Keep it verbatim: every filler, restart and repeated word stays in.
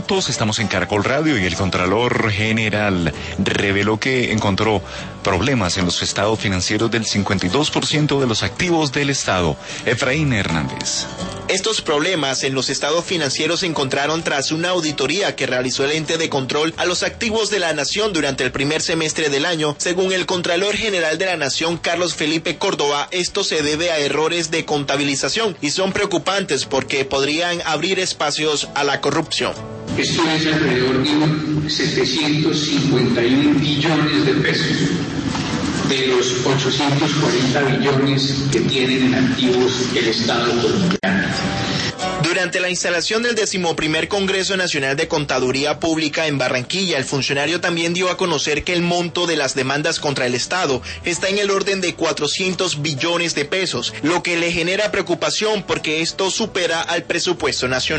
minutos, estamos en Caracol Radio y el Contralor General reveló que encontró problemas en los estados financieros del cincuenta y dos por ciento de los activos del Estado. Efraín Hernández. Estos problemas en los estados financieros se encontraron tras una auditoría que realizó el ente de control a los activos de la Nación durante el primer semestre del año. Según el Contralor General de la Nación, Carlos Felipe Córdoba, esto se debe a errores de contabilización y son preocupantes porque podrían abrir espacios a la corrupción. Esto es alrededor de setecientos cincuenta y un billones de pesos de los ochocientos cuarenta billones que tienen en activos el Estado colombiano. Durante la instalación del decimoprimer Congreso Nacional de Contaduría Pública en Barranquilla, el funcionario también dio a conocer que el monto de las demandas contra el Estado está en el orden de cuatrocientos billones de pesos, lo que le genera preocupación porque esto supera al presupuesto nacional.